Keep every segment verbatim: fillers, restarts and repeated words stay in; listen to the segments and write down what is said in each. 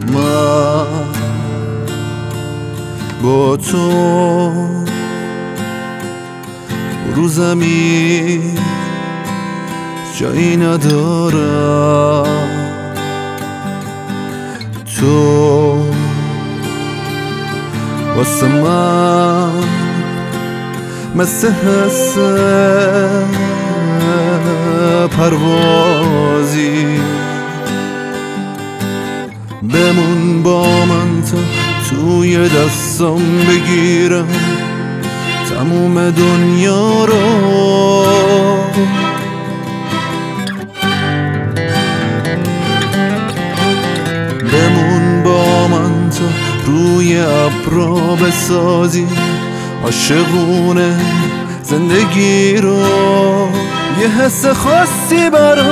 من با تو رو زمین جایی ندارم، تو واسه من مثل حس پروازی، بمون با من تا توی دستم بگیرم تموم دنیا رو. بمون با من تا روی ابرا بسازی عاشقونه زندگی رو. یه حس خاصی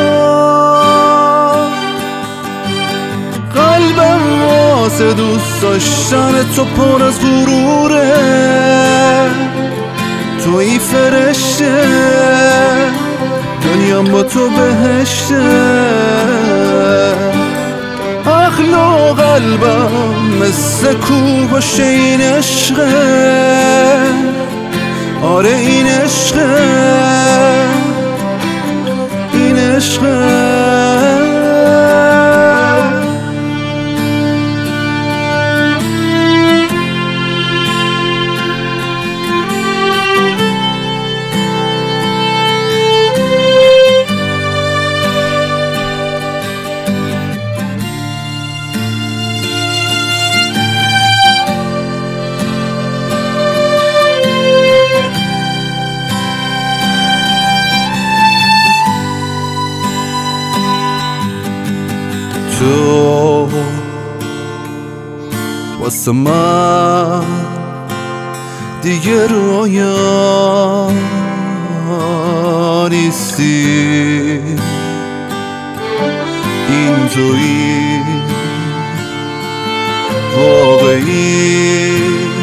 برام قلبم واسه دوست داشتن تو پر از غروره، توی فرشته دنیام با تو بهشته. عقل و قلبم مثل کوه باشه این عشقه، آره این عشقه، این عشقه. تو واسه من دیگه رویا نیستی، این تویی واقعی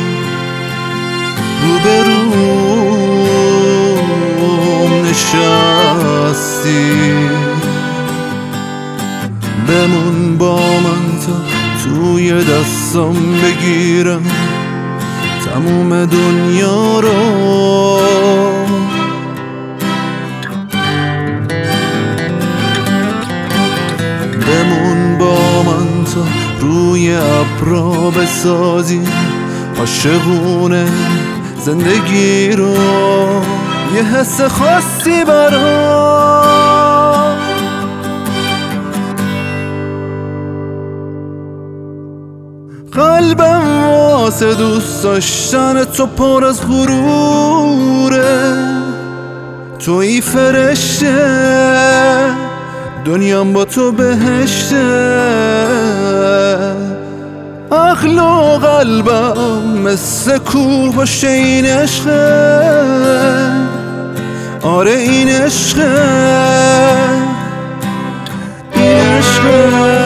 روبروم نشستی. بمون با من تا توی دستم بگیرم تموم دنیا رو. بمون با من تا روی ابرا بسازی عاشقونه زندگی رو. یه حس خاصی برام قلبم واسه دوست داشتن تو پر از غروره، توی فرشته دنیام با تو بهشته. عقل و قلبم مثل کوه باشه این عشقه، آره این عشقه، این عشقه.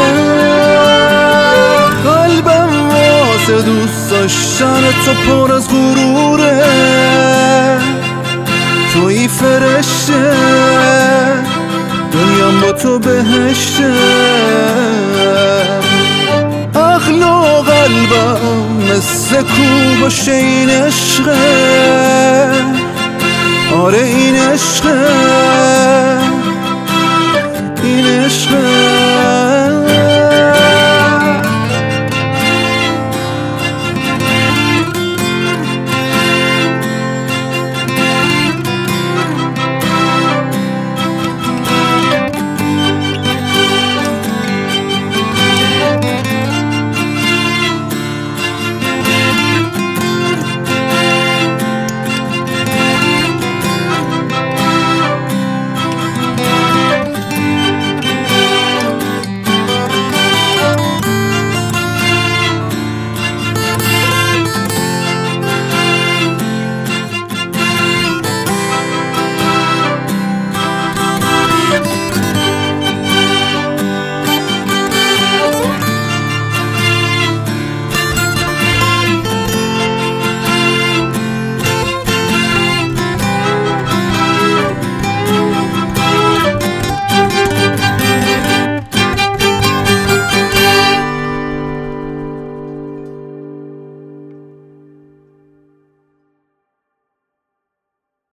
دوست داشتن تو پر از غروره، توی فرشته دنیام با تو بهشته. عقل و قلبم مثل کوه باشه این عشقه، آره این عشقه، این عشقه.